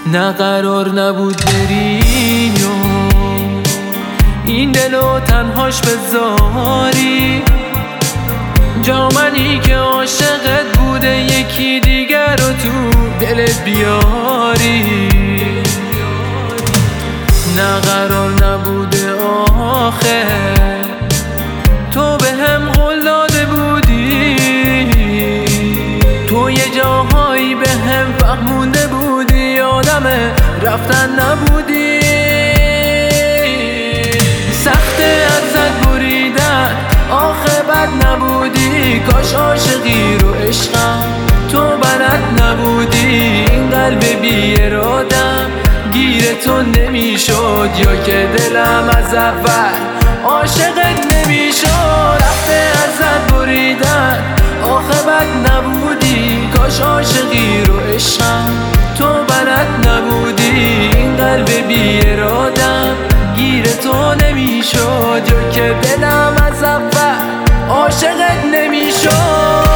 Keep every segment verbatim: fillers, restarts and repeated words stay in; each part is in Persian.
نه قرار نبود بری و این دلو تنهاش بذاری، جا منی که عاشقت بوده یکی دیگر رو تو دلت بیاری. نه قرار نبوده آخه تو به هم قول داده بودی، تو یه جاهایی به هم فهمونده بودی آدم رفتن نبودی. سخته ازت بریدن آخه بد نبودی، کاش عاشقی رو عشقم تو بلد نبودی. این قلب بی ارادم گیر تو نمیشد، یا که دلم از اول عاشقت نمیشد. رفته ازت بریدن آخه بد نبودی، کاش عاشقی رو عشقم تو بلد نبودی. این قلب بی ارادم گیر تو نمیشد، یا که دلم از اول عاشقت نمیشد.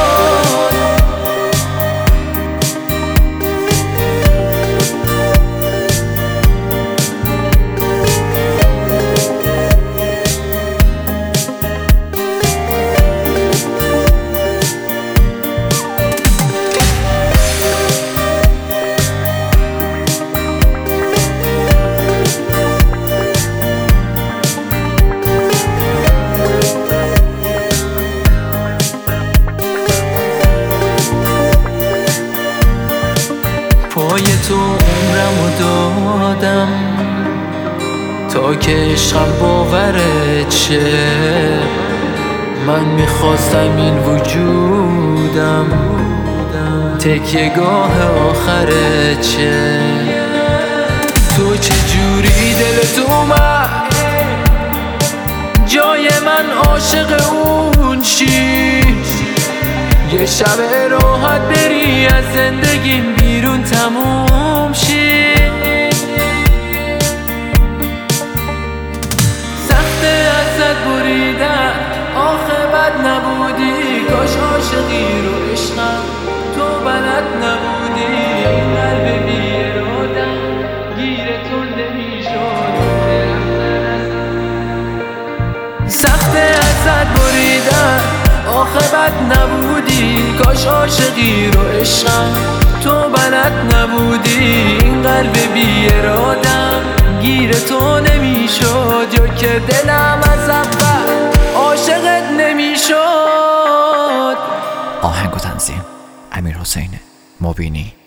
پای تو عمرمو دادم تا که عشقم باورت شه. من میخواستم این وجودم تکیه گاه آخرت شه. تو چجوری دلت اومد جای من عاشق اون شی، یه شب راحت بری از زندگیم بیرون تموم شی. سخته ازت بریدن آخه بد نبودی، کاش عاشقی رو عشقم تو بلد نبودی. قلب بی ارادم گیر تو نمیشد. سخته ازت بریدن آخه بد نبودی، کاش عاشقی رو عشقم تو بلد نبودی. این قلب بی ارادم گیر تو نمیشد، یا که دلم از اول عاشقت نمیشد. آهنگ و تنظیم امیرحسین مبینی.